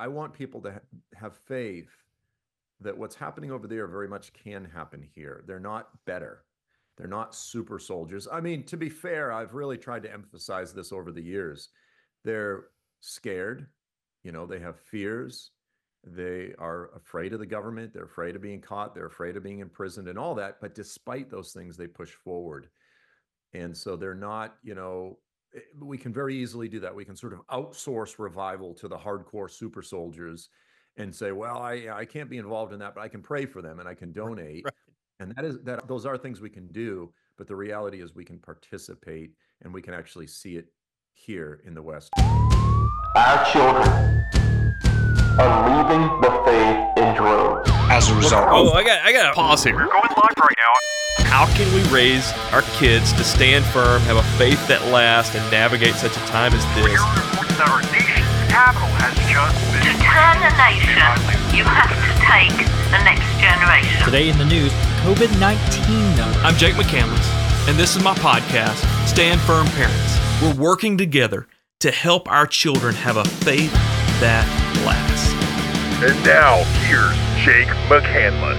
I want people to have faith that what's happening over there very much can happen here. They're not better. They're not super soldiers. I mean, to be fair, I've really tried to emphasize this over the years. They're scared, they have fears. They are afraid of the government. They're afraid of being caught. They're afraid of being imprisoned and all that. But despite those things, they push forward. And so they're not, we can very easily do that. We can sort of outsource revival to the hardcore super soldiers and say, well, I can't be involved in that, but I can pray for them and I can donate. Right. And those are things we can do. But the reality is we can participate and we can actually see it here in the West. Our children are leaving the faith in droves. As a result. Oh, I got to pause here. We're going live right now. How can we raise our kids to stand firm, have a faith that lasts, and navigate such a time as We this? hear reports that our nation's capital has just been... To turn a nation, you have to take the next generation. Today in the news, COVID-19 numbers. I'm Jake McCandless, and this is my podcast, Stand Firm Parents. We're working together to help our children have a faith that lasts. And now, here's Jake McCandless.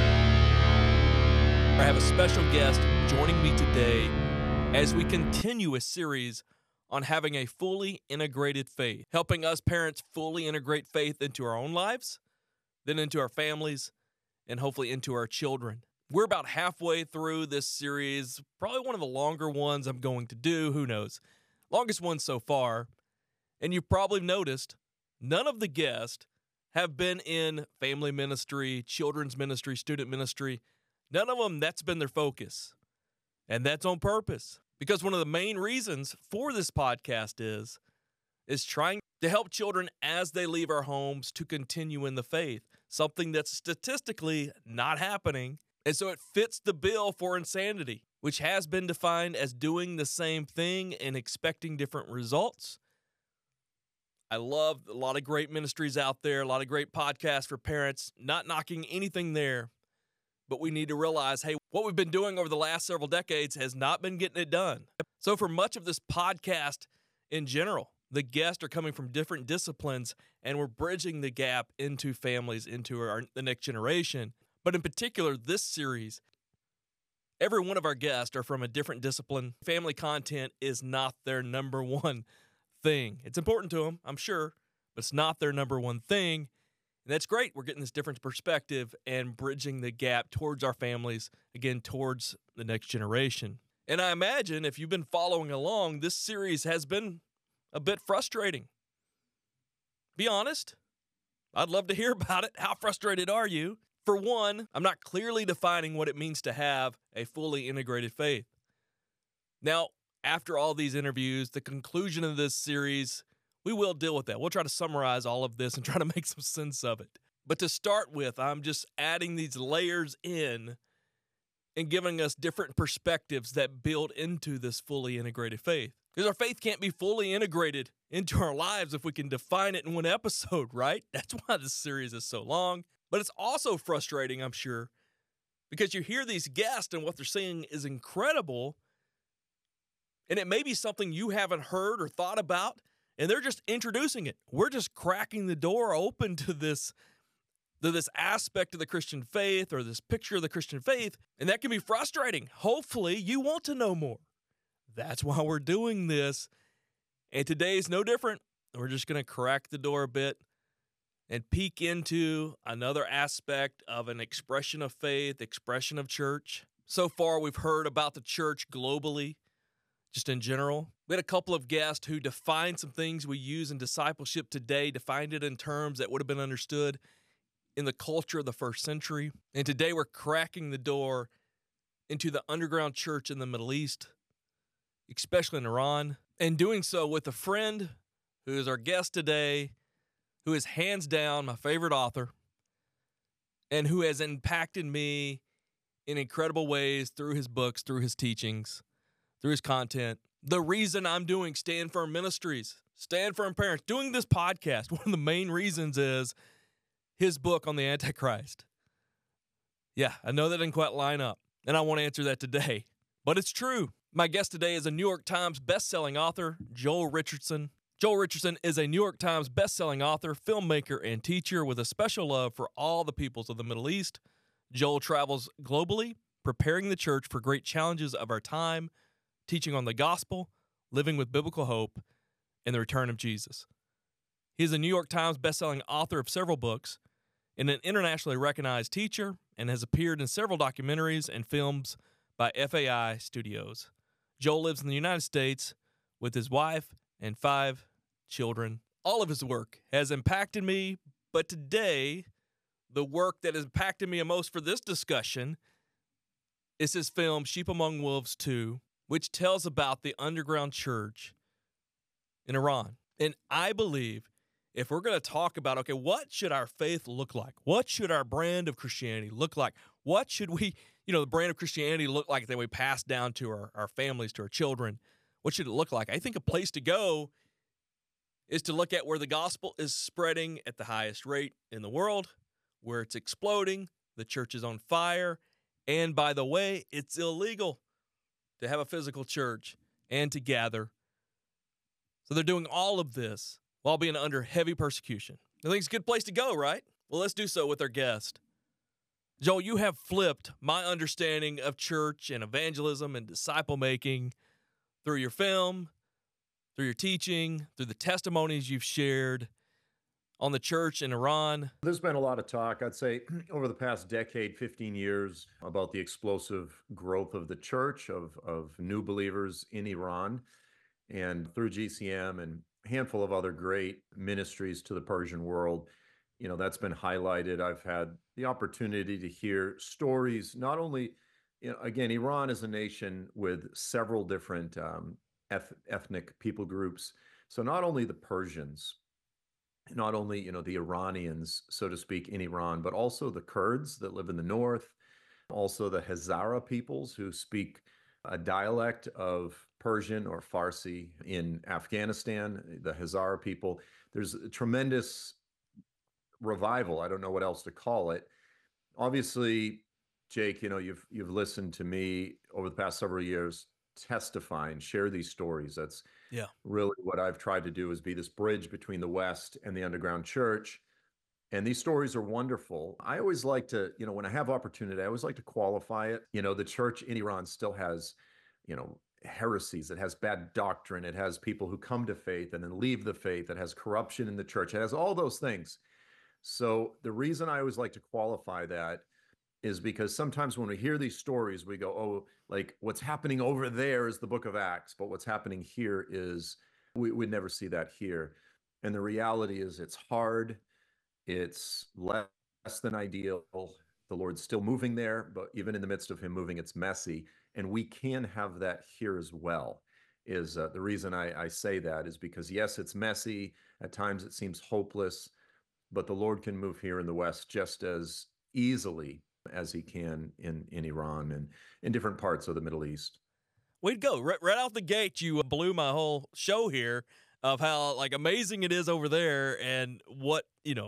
I have a special guest joining me today as we continue a series on having a fully integrated faith, helping us parents fully integrate faith into our own lives, then into our families, and hopefully into our children. We're about halfway through this series, probably one of the longer ones I'm going to do, who knows. Longest one so far. And you've probably noticed none of the guests have been in family ministry, children's ministry, student ministry. None of them, that's been their focus. And that's on purpose. Because one of the main reasons for this podcast is trying to help children as they leave our homes to continue in the faith. Something that's statistically not happening. And so it fits the bill for insanity, which has been defined as doing the same thing and expecting different results. I love a lot of great ministries out there, a lot of great podcasts for parents, not knocking anything there. But we need to realize, hey, what we've been doing over the last several decades has not been getting it done. So for much of this podcast in general, the guests are coming from different disciplines, and we're bridging the gap into families, into the next generation. But in particular, this series, every one of our guests are from a different discipline. Family content is not their number one thing. It's important to them, I'm sure, but it's not their number one thing. And that's great. We're getting this different perspective and bridging the gap towards our families, again, towards the next generation. And I imagine if you've been following along, this series has been a bit frustrating. Be honest. I'd love to hear about it. How frustrated are you? For one, I'm not clearly defining what it means to have a fully integrated faith. Now, after all these interviews, the conclusion of this series, we will deal with that. We'll try to summarize all of this and try to make some sense of it. But to start with, I'm just adding these layers in and giving us different perspectives that build into this fully integrated faith. Because our faith can't be fully integrated into our lives if we can define it in one episode, right? That's why this series is so long. But it's also frustrating, I'm sure, because you hear these guests and what they're saying is incredible, and it may be something you haven't heard or thought about, and they're just introducing it. We're just cracking the door open to this aspect of the Christian faith or this picture of the Christian faith, and that can be frustrating. Hopefully, you want to know more. That's why we're doing this, and today's no different. We're just going to crack the door a bit and peek into another aspect of an expression of faith, expression of church. So far, we've heard about the church globally, just in general. We had a couple of guests who defined some things we use in discipleship today, defined it in terms that would have been understood in the culture of the first century. And today we're cracking the door into the underground church in the Middle East, especially in Iran, and doing so with a friend who is our guest today, who is hands down my favorite author, and who has impacted me in incredible ways through his books, through his teachings, through his content. The reason I'm doing Stand Firm Ministries, Stand Firm Parents, doing this podcast, one of the main reasons is his book on the Antichrist. Yeah, I know that didn't quite line up, and I want to answer that today, but it's true. My guest today is a New York Times best-selling author, Joel Richardson. Joel Richardson is a New York Times bestselling author, filmmaker, and teacher with a special love for all the peoples of the Middle East. Joel travels globally, preparing the church for great challenges of our time, teaching on the gospel, living with biblical hope, and the return of Jesus. He is a New York Times bestselling author of several books and an internationally recognized teacher, and has appeared in several documentaries and films by FAI Studios. Joel lives in the United States with his wife and 5 children. All of his work has impacted me, but today, the work that has impacted me the most for this discussion is his film Sheep Among Wolves 2, which tells about the underground church in Iran. And I believe if we're going to talk about, okay, what should our faith look like? What should our brand of Christianity look like? What should we, the brand of Christianity look like that we pass down to our families, to our children? What should it look like? I think a place to go is to look at where the gospel is spreading at the highest rate in the world, where it's exploding, the church is on fire, and by the way, it's illegal to have a physical church and to gather. So they're doing all of this while being under heavy persecution. I think it's a good place to go, right? Well, let's do so with our guest. Joel, you have flipped my understanding of church and evangelism and disciple making through your film, through your teaching, through the testimonies you've shared on the church in Iran. There's been a lot of talk, I'd say, over the past decade, 15 years, about the explosive growth of the church, of new believers in Iran, and through GCM and a handful of other great ministries to the Persian world. That's been highlighted. I've had the opportunity to hear stories, not only, again, Iran is a nation with several different ethnic people groups. So not only the Persians, not only, the Iranians, so to speak, in Iran, but also the Kurds that live in the north, also the Hazara peoples who speak a dialect of Persian or Farsi in Afghanistan, the Hazara people. There's a tremendous revival. I don't know what else to call it. Obviously, Jake, you've listened to me over the past several years testify and share these stories. That's really what I've tried to do, is be this bridge between the West and the underground church. And these stories are wonderful. I always like to, when I have opportunity, I always like to qualify it. The church in Iran still has, heresies. It has bad doctrine. It has people who come to faith and then leave the faith. It has corruption in the church. It has all those things. So the reason I always like to qualify that is because sometimes when we hear these stories, we go, oh, like what's happening over there is the book of Acts, but what's happening here is, we'd never see that here. And the reality is it's hard. It's less than ideal. The Lord's still moving there, but even in the midst of him moving, it's messy. And we can have that here as well. Is the reason I say that is because, yes, it's messy. At times it seems hopeless, but the Lord can move here in the West just as easily as he can in Iran and in different parts of the Middle East. Way to go. Right out the gate, you blew my whole show here of how amazing it is over there and what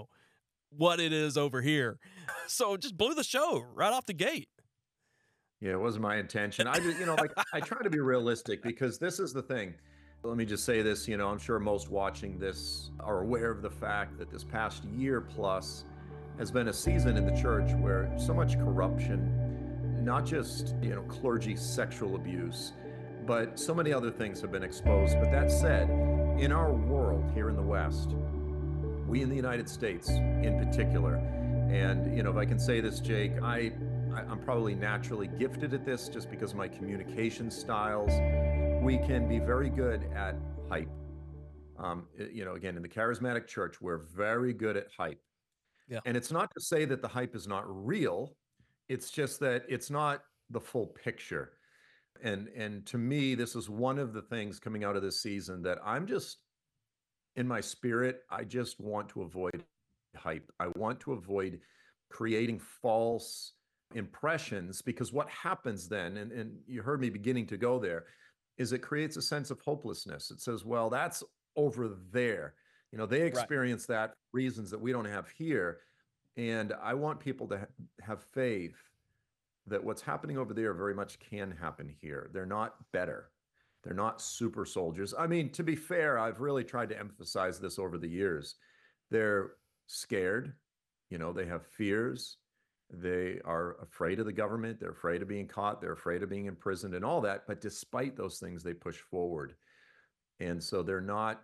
it is over here. So just blew the show right off the gate. Yeah, it wasn't my intention. I just, I try to be realistic, because this is the thing. Let me just say this, I'm sure most watching this are aware of the fact that this past year plus has been a season in the church where so much corruption, not just, clergy sexual abuse, but so many other things have been exposed. But that said, in our world here in the West, we in the United States in particular, and, if I can say this, Jake, I'm probably naturally gifted at this just because of my communication styles. We can be very good at hype. Again, in the charismatic church, we're very good at hype. Yeah. And it's not to say that the hype is not real. It's just that it's not the full picture. And to me, this is one of the things coming out of this season that I'm just, in my spirit, I just want to avoid hype. I want to avoid creating false impressions, because what happens then, and you heard me beginning to go there, is it creates a sense of hopelessness. It says, well, that's over there. They experience that for reasons that we don't have here. And I want people to have faith that what's happening over there very much can happen here. They're not better. They're not super soldiers. I mean, to be fair, I've really tried to emphasize this over the years. They're scared, they have fears. They are afraid of the government. They're afraid of being caught. They're afraid of being imprisoned and all that. But despite those things, they push forward. And so they're not,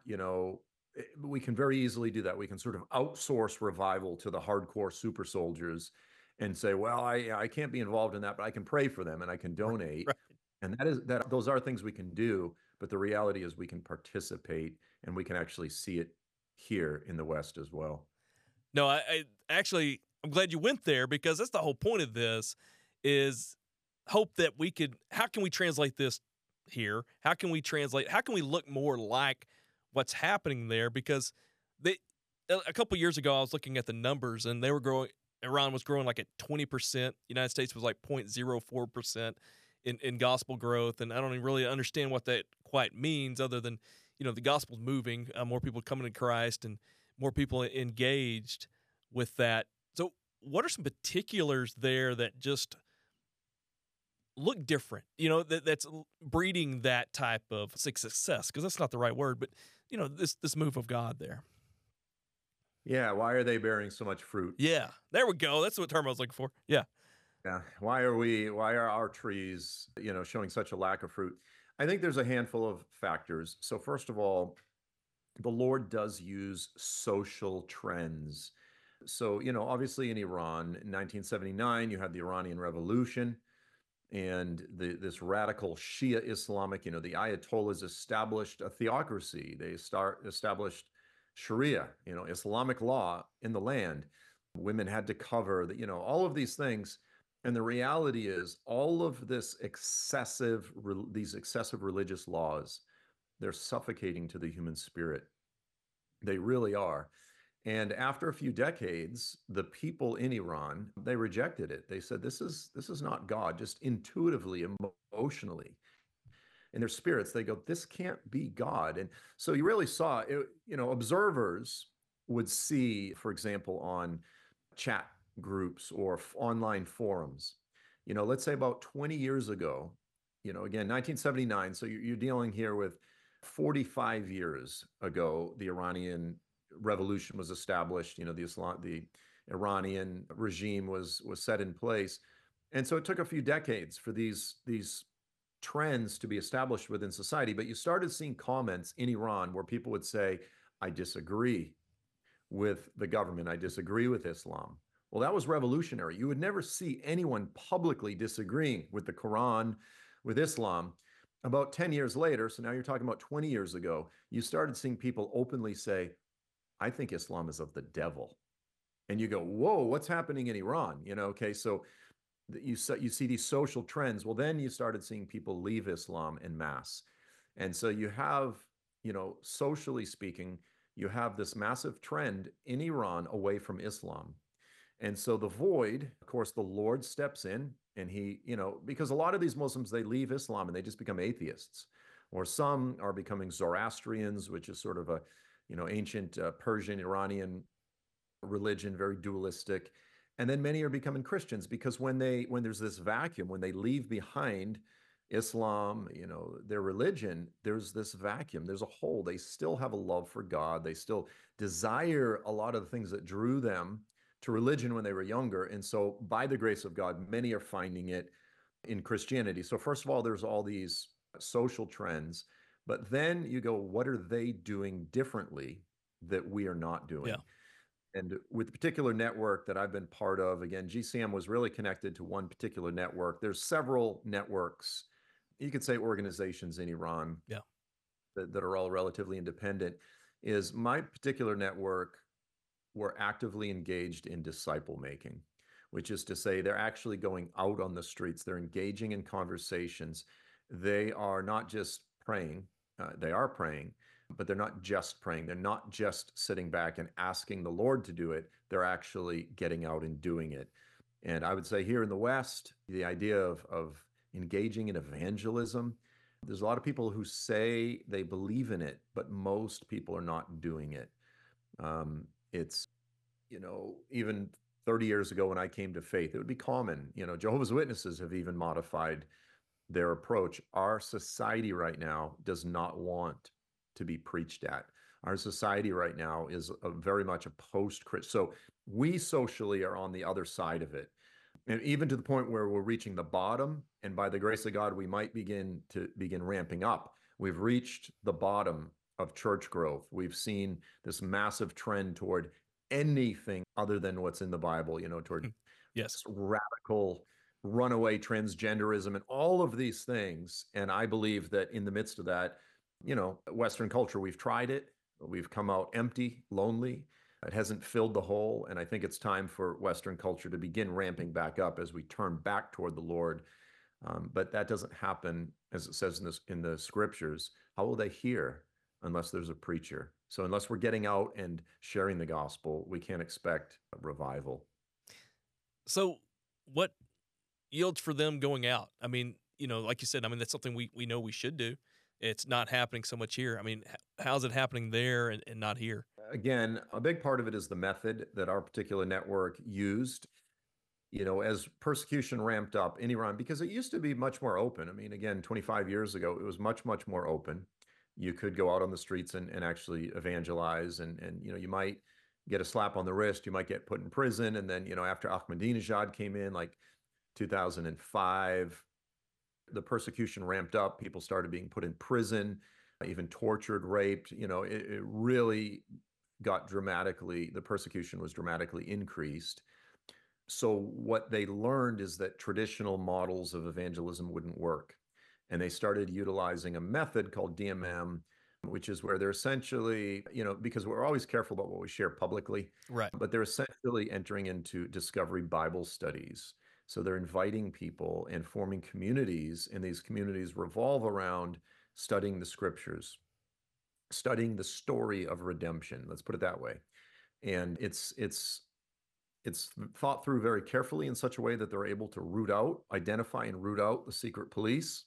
we can very easily do that. We can sort of outsource revival to the hardcore super soldiers and say, well, I can't be involved in that, but I can pray for them and I can donate. Right. And those are things we can do. But the reality is we can participate and we can actually see it here in the West as well. No, I actually, I'm glad you went there, because that's the whole point of this, is hope that we could, how can we translate this here? How can we look more like what's happening there? Because a couple years ago, I was looking at the numbers and they were growing. Iran was growing like at 20%. United States was like 0.04% in gospel growth. And I don't even really understand what that quite means, other than, the gospel's moving, more people coming to Christ and more people engaged with that. So what are some particulars there that just look different, that's breeding that type of success? Because that's not the right word, but, this move of God there. Yeah. Why are they bearing so much fruit? Yeah, there we go. That's what term I was looking for. Yeah. Yeah. Why are our trees, showing such a lack of fruit? I think there's a handful of factors. So first of all, the Lord does use social trends. So, obviously in Iran in 1979, you had the Iranian Revolution and this radical Shia Islamic, the Ayatollahs established a theocracy. They established Sharia, Islamic law in the land. Women had to cover the, all of these things. And the reality is all of these excessive religious laws, they're suffocating to the human spirit. They really are. And after a few decades, the people in Iran, they rejected it. They said, this is not God. Just intuitively, emotionally, in their spirits, they go, this can't be God. And so you really saw it, observers would see, for example, on chat groups or online forums, let's say about 20 years ago, again, 1979. So you're dealing here with 45 years ago, the Iranian revolution was established. The Iranian regime was set in place, and so it took a few decades for these trends to be established within society. But you started seeing comments in Iran where people would say, "I disagree with the government. I disagree with Islam." Well, that was revolutionary. You would never see anyone publicly disagreeing with the Quran, with Islam. About 10 years later, so now you're talking about 20 years ago, you started seeing people openly say, I think Islam is of the devil. And you go, whoa, what's happening in Iran? Okay, so you see these social trends. Well, then you started seeing people leave Islam en masse. And so you have, socially speaking, you have this massive trend in Iran away from Islam. And so the void, of course, the Lord steps in and he, because a lot of these Muslims, they leave Islam and they just become atheists, or some are becoming Zoroastrians, which is sort of a, ancient Persian, Iranian religion, very dualistic. And then many are becoming Christians because when there's this vacuum, when they leave behind Islam, their religion, there's this vacuum, there's a hole. They still have a love for God. They still desire a lot of the things that drew them to religion when they were younger. And so by the grace of God, many are finding it in Christianity. So first of all, there's all these social trends, but then you go, what are they doing differently that we are not doing? Yeah. And with the particular network that I've been part of, again, GCM was really connected to one particular network. There's several networks, you could say organizations in Iran, yeah, that are all relatively independent. Is my particular network, we're actively engaged in disciple making, which is to say they're actually going out on the streets. They're engaging in conversations. They are not just praying. They are praying, but they're not just praying. They're not just sitting back and asking the Lord to do it. They're actually getting out and doing it. And I would say here in the West, the idea of engaging in evangelism, there's a lot of people who say they believe in it, but most people are not doing it. It's, even 30 years ago when I came to faith, it would be common. Jehovah's Witnesses have even modified their approach. Our society right now does not want to be preached at. Our society right now is very much a post-Christian. So we socially are on the other side of it. And even to the point where we're reaching the bottom, and by the grace of God, we might begin ramping up. We've reached the bottom of church growth. We've seen this massive trend toward anything other than what's in the Bible, toward Yes. radical runaway transgenderism and all of these things. And I believe that in the midst of that, Western culture, we've tried it. We've come out empty, lonely. It hasn't filled the hole. And I think it's time for Western culture to begin ramping back up as we turn back toward the Lord. But that doesn't happen, as it says in the scriptures. How will they hear unless there's a preacher? So unless we're getting out and sharing the gospel, we can't expect a revival. So what yields for them going out? I mean, like you said, that's something we know we should do. It's not happening so much here. I mean, how's it happening there and not here? Again, a big part of it is the method that our particular network used. As persecution ramped up in Iran, because it used to be much more open. I mean, again, 25 years ago, it was much, much more open. You could go out on the streets and actually evangelize, and you might get a slap on the wrist, you might get put in prison, and then after Ahmadinejad came in, like 2005, the persecution ramped up. People started being put in prison, even tortured, raped. It really got the persecution was dramatically increased. So what they learned is that traditional models of evangelism wouldn't work. And they started utilizing a method called DMM, which is where they're essentially, because we're always careful about what we share publicly, right? But they're essentially entering into discovery Bible studies. So they're inviting people and forming communities, and these communities revolve around studying the scriptures, studying the story of redemption. Let's put it that way. And it's thought through very carefully in such a way that they're able to identify and root out the secret police.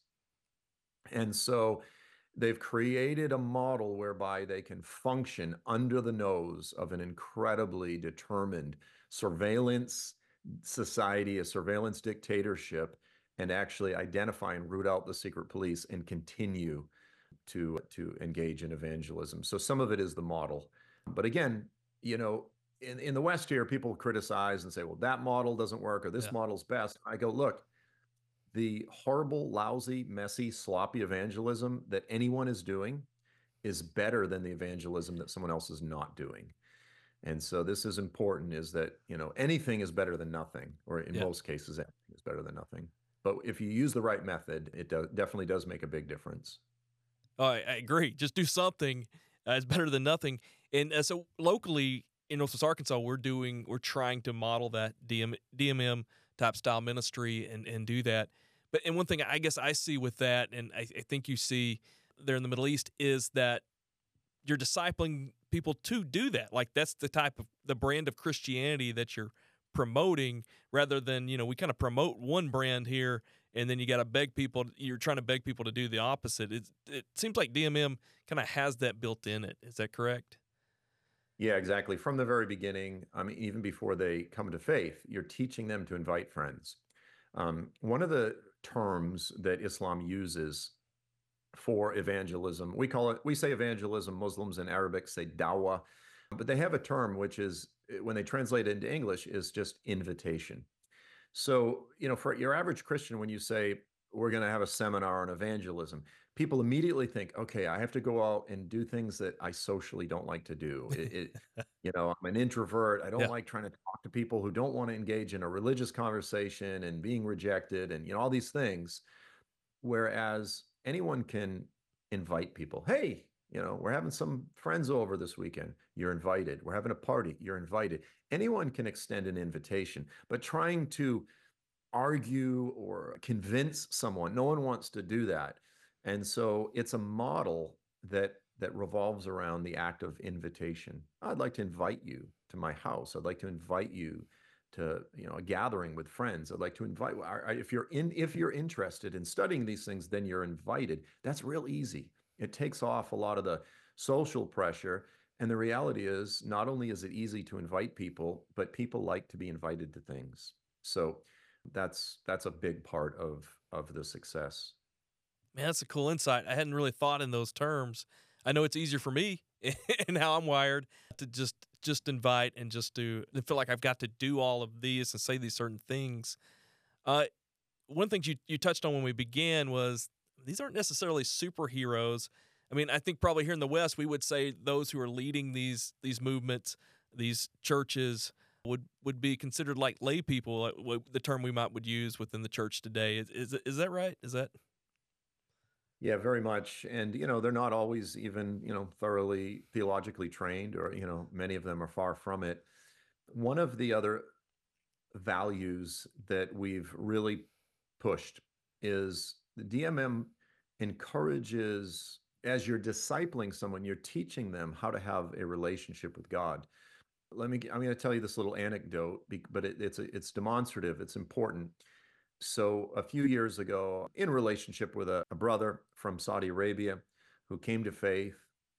And so they've created a model whereby they can function under the nose of an incredibly determined surveillance society, a surveillance dictatorship, and actually identify and root out the secret police and continue to engage in evangelism. So some of it is the model. But again, in the West here, people criticize and say, well, that model doesn't work or this model's best. I go, look, the horrible, lousy, messy, sloppy evangelism that anyone is doing is better than the evangelism that someone else is not doing. And so this is important, is that, anything is better than nothing, or in most cases, anything is better than nothing. But if you use the right method, it definitely does make a big difference. Oh, I agree. Just do something is better than nothing. And so locally in Northwest Arkansas, we're trying to model that DMM type style ministry and do that. And one thing I guess I see with that, and I think you see there in the Middle East, is that you're discipling people to do that. Like that's the brand of Christianity that you're promoting, rather than, we kind of promote one brand here and then you're trying to beg people to do the opposite. It seems like DMM kind of has that built in it. Is that correct? Yeah, exactly. From the very beginning, I mean, even before they come to faith, you're teaching them to invite friends. One of the terms that Islam uses for evangelism, we say evangelism, Muslims in Arabic say dawah, but they have a term which is, when they translate it into English, is just invitation. So, for your average Christian, when you say, we're going to have a seminar on evangelism, people immediately think, okay, I have to go out and do things that I socially don't like to do. I'm an introvert. I don't like trying to talk to people who don't want to engage in a religious conversation and being rejected and, all these things. Whereas anyone can invite people. Hey, we're having some friends over this weekend. You're invited. We're having a party. You're invited. Anyone can extend an invitation, but trying to argue or convince someone, no one wants to do that. And so it's a model that revolves around the act of invitation. I'd like to invite you to my house. I'd like to invite you to a gathering with friends. I'd like to invite. If you're interested in studying these things, then you're invited. That's real easy. It takes off a lot of the social pressure. And the reality is, not only is it easy to invite people, but people like to be invited to things. So That's a big part of the success. Man, that's a cool insight. I hadn't really thought in those terms. I know it's easier for me and how I'm wired to just invite and just to feel like I've got to do all of these and say these certain things. Uh, One thing you touched on when we began was these aren't necessarily superheroes. I mean, I think probably here in the West we would say those who are leading these movements, these churches would be considered like lay people, like the term we would use within the church today. Is that right? Is that Yeah, very much. And, they're not always even, thoroughly theologically trained, or, many of them are far from it. One of the other values that we've really pushed is the DMM encourages, as you're discipling someone, you're teaching them how to have a relationship with God. I'm going to tell you this little anecdote, but it's demonstrative. It's important. So a few years ago, in relationship with a brother from Saudi Arabia who came to faith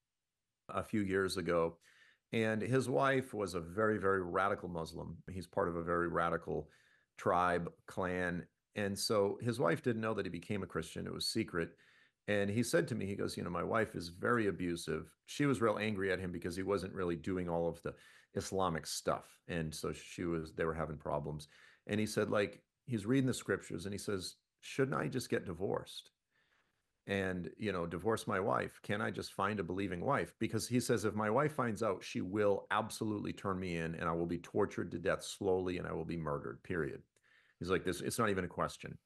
a few years ago, and his wife was a very, very radical Muslim. He's part of a very radical tribe, clan. And so his wife didn't know that he became a Christian. It was secret. And he said to me, he goes, my wife is very abusive. She was real angry at him because he wasn't really doing all of the Islamic stuff. And so they were having problems. And he said, like, he's reading the scriptures and he says, shouldn't I just get divorced and, divorce my wife? Can I just find a believing wife? Because he says, if my wife finds out, she will absolutely turn me in and I will be tortured to death slowly and I will be murdered, period. He's like, it's not even a question.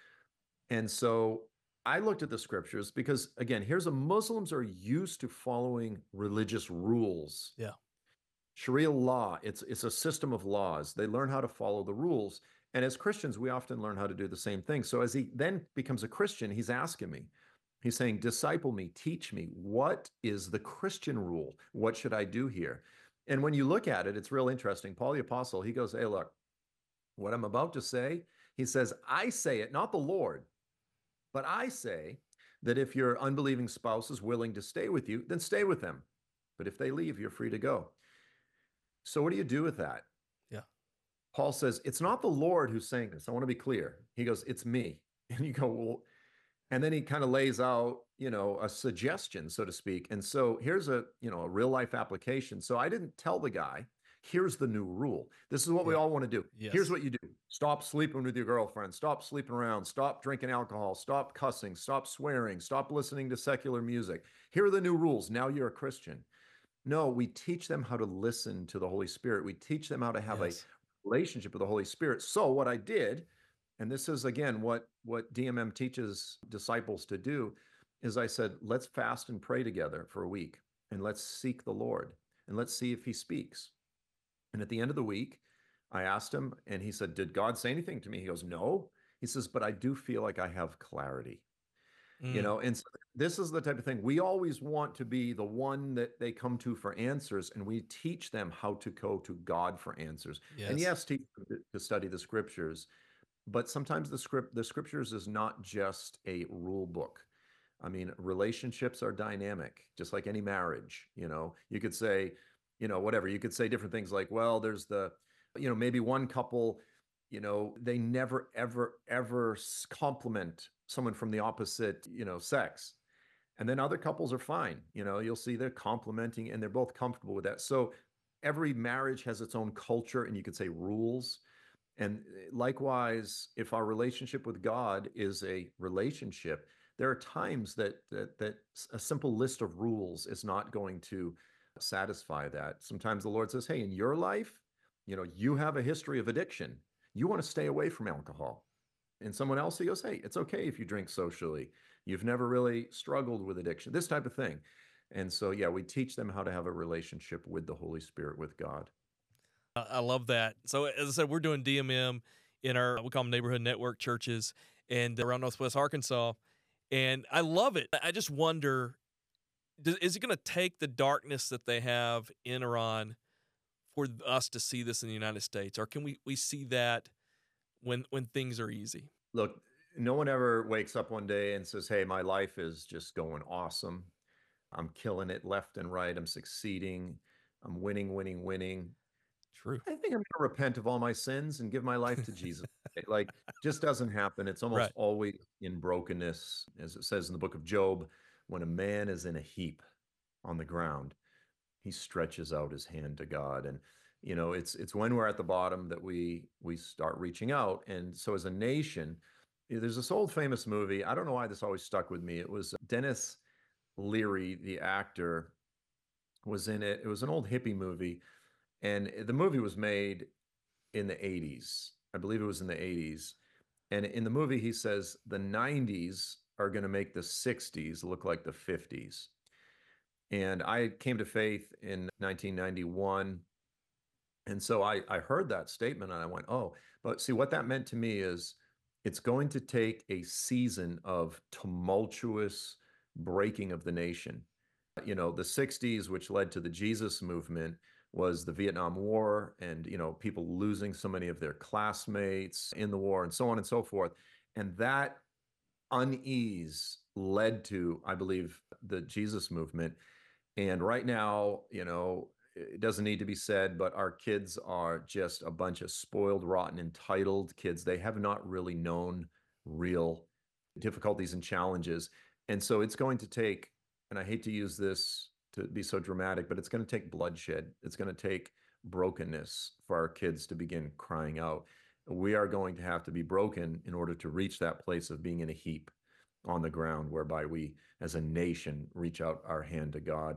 And so I looked at the scriptures because, again, Muslims are used to following religious rules. yeah. Sharia law, it's a system of laws. They learn how to follow the rules. And as Christians, we often learn how to do the same thing. So as he then becomes a Christian, he's asking me, he's saying, disciple me, teach me, what is the Christian rule? What should I do here? And when you look at it, it's real interesting. Paul the Apostle, he goes, hey, look, what I'm about to say, he says, I say it, not the Lord, but I say that if your unbelieving spouse is willing to stay with you, then stay with them. But if they leave, you're free to go. So what do you do with that? Yeah. Paul says, it's not the Lord who's saying this. I want to be clear. He goes, it's me. And you go, well, and then he kind of lays out, a suggestion, so to speak. And so here's a real life application. So I didn't tell the guy, here's the new rule. This is what we all want to do. Yes. Here's what you do. Stop sleeping with your girlfriend. Stop sleeping around. Stop drinking alcohol. Stop cussing. Stop swearing. Stop listening to secular music. Here are the new rules. Now you're a Christian. No, we teach them how to listen to the Holy Spirit. We teach them how to have a relationship with the Holy Spirit. So what I did, and this is again what DMM teaches disciples to do, is I said, let's fast and pray together for a week and let's seek the Lord and let's see if he speaks. And at the end of the week, I asked him and he said, did God say anything to me? He goes, no. He says, but I do feel like I have clarity. And so this is the type of thing we always want to be the one that they come to for answers, and we teach them how to go to God for answers. Yes. And yes, teach them to study the scriptures, but sometimes the scriptures is not just a rule book. I mean, relationships are dynamic, just like any marriage. You could say, whatever. You could say different things like, well, there's maybe one couple, they never, ever, ever compliment someone from the opposite, sex. And then other couples are fine. You'll see they're complimenting and they're both comfortable with that. So every marriage has its own culture, and you could say rules. And likewise, if our relationship with God is a relationship, there are times that a simple list of rules is not going to satisfy that. Sometimes the Lord says, hey, in your life, you have a history of addiction. You want to stay away from alcohol. And someone else, he goes, hey, it's okay if you drink socially. You've never really struggled with addiction, this type of thing. And so, yeah, we teach them how to have a relationship with the Holy Spirit, with God. I love that. So as I said, we're doing DMM in we call them neighborhood network churches and around Northwest Arkansas. And I love it. I just wonder, is it going to take the darkness that they have in Iran for us to see this in the United States? Or can we see that when things are easy? Look, no one ever wakes up one day and says, hey, my life is just going awesome. I'm killing it left and right. I'm succeeding. I'm winning. True. I think I'm going to repent of all my sins and give my life to Jesus. Like, just doesn't happen. It's almost Right. always in brokenness, as it says in the book of Job, when a man is in a heap on the ground, he stretches out his hand to God. And it's when we're at the bottom that we start reaching out. And so as a nation, there's this old famous movie. I don't know why this always stuck with me. It was Dennis Leary, the actor, was in it. It was an old hippie movie, and the movie was made in the 80s. I believe it was in the 80s. And in the movie, he says the 90s are going to make the 60s look like the 50s. And I came to faith in 1991. And so I heard that statement and I went, oh, but see, what that meant to me is it's going to take a season of tumultuous breaking of the nation. The 60s, which led to the Jesus movement, was the Vietnam War and, people losing so many of their classmates in the war and so on and so forth. And that unease led to, I believe, the Jesus movement. And right now, it doesn't need to be said, but our kids are just a bunch of spoiled, rotten, entitled kids. They have not really known real difficulties and challenges. And so it's going to take, and I hate to use this to be so dramatic, but it's going to take bloodshed. It's going to take brokenness for our kids to begin crying out. We are going to have to be broken in order to reach that place of being in a heap on the ground, whereby we, as a nation, reach out our hand to God.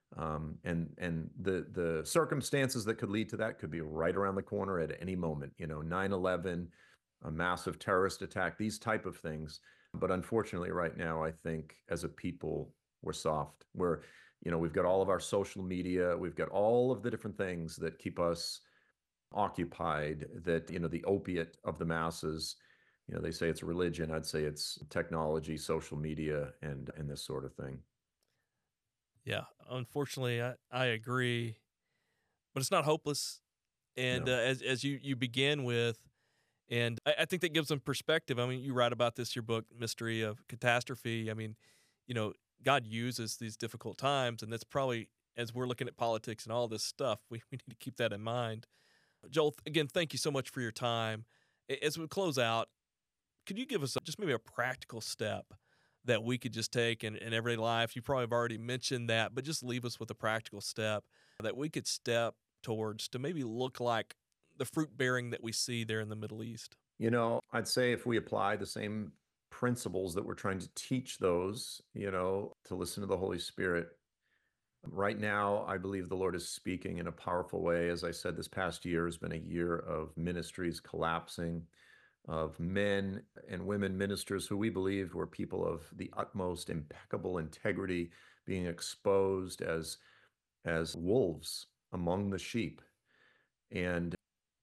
And the circumstances that could lead to that could be right around the corner at any moment. 9/11, a massive terrorist attack, these type of things. But unfortunately, right now, I think as a people, we're soft. We've got all of our social media, we've got all of the different things that keep us occupied. That the opiate of the masses. They say it's religion. I'd say it's technology, social media, and this sort of thing. Yeah, unfortunately, I agree, but it's not hopeless. And No. as you begin with, and I think that gives them perspective. I mean, you write about this your book, Mystery of Catastrophe. I mean, God uses these difficult times, and that's probably, as we're looking at politics and all this stuff, we need to keep that in mind. Joel, again, thank you so much for your time. As we close out, could you give us just maybe a practical step that we could just take in everyday life? You probably have already mentioned that, but just leave us with a practical step that we could step towards to maybe look like the fruit bearing that we see there in the Middle East. I'd say if we apply the same principles that we're trying to teach those, to listen to the Holy Spirit. Right now, I believe the Lord is speaking in a powerful way. As I said, this past year has been a year of ministries collapsing, of men and women ministers who we believed were people of the utmost impeccable integrity being exposed as wolves among the sheep. And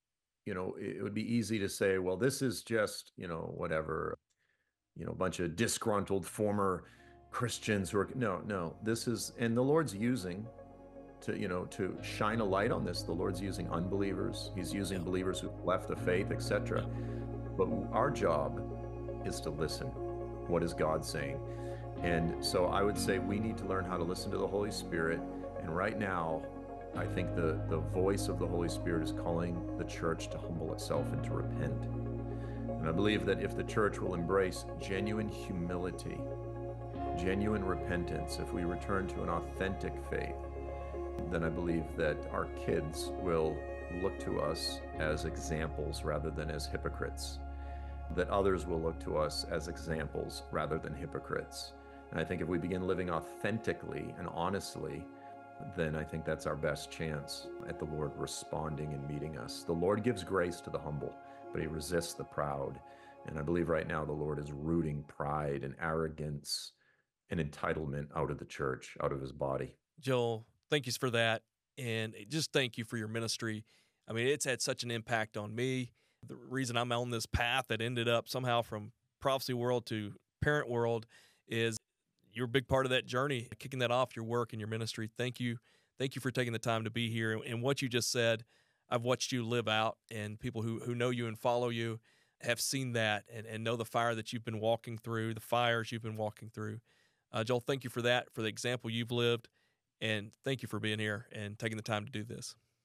it would be easy to say, well, this is just, whatever, a bunch of disgruntled former Christians who are, no, this is, and the Lord's using to shine a light on this. The Lord's using unbelievers. He's using believers who've left the faith, etc. But our job is to listen. What is God saying? And so I would say we need to learn how to listen to the Holy Spirit. And right now, I think the voice of the Holy Spirit is calling the church to humble itself and to repent. And I believe that if the church will embrace genuine humility, genuine repentance, if we return to an authentic faith, then I believe that our kids will look to us as examples rather than as hypocrites, that others will look to us as examples rather than hypocrites. And I think if we begin living authentically and honestly, then I think that's our best chance at the Lord responding and meeting us. The Lord gives grace to the humble, but he resists the proud. And I believe right now the Lord is rooting pride and arrogance and entitlement out of the church, out of his body. Joel, thank you for that. And just thank you for your ministry. I mean, it's had such an impact on me. The reason I'm on this path that ended up somehow from prophecy world to parent world is you're a big part of that journey, kicking that off, your work and your ministry. Thank you. Thank you for taking the time to be here. And what you just said, I've watched you live out, and people who know you and follow you have seen that and know the fire that you've been walking through, the fires you've been walking through. Joel, thank you for that, for the example you've lived, and thank you for being here and taking the time to do this.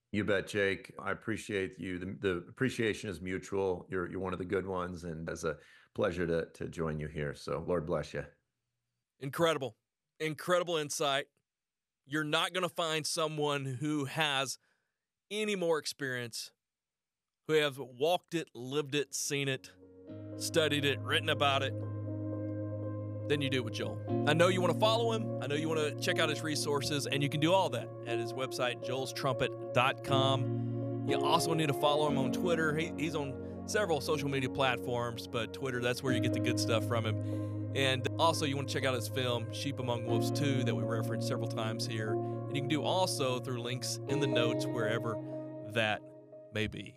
You bet, Jake. I appreciate you. The appreciation is mutual. You're one of the good ones, and it's a pleasure to join you here. So Lord bless you. Incredible insight. You're not going to find someone who has any more experience, who have walked it, lived it, seen it, studied it, written about it, than you do with Joel. I know you want to follow him. I know you want to check out his resources, and you can do all that at his website, joelstrumpet.com. You also need to follow him on Twitter. He's on several social media platforms, but Twitter, that's where you get the good stuff from him. And also, you want to check out his film, Sheep Among Wolves 2, that we referenced several times here. And you can do also through links in the notes, wherever that may be.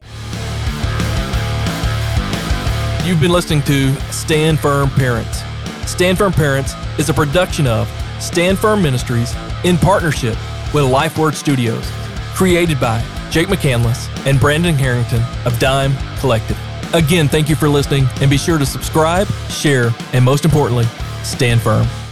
You've been listening to Stand Firm Parents. Stand Firm Parents is a production of Stand Firm Ministries in partnership with LifeWord Studios, created by Jake McCandless and Brandon Harrington of Dime Collective. Again, thank you for listening, and be sure to subscribe, share, and most importantly, stand firm.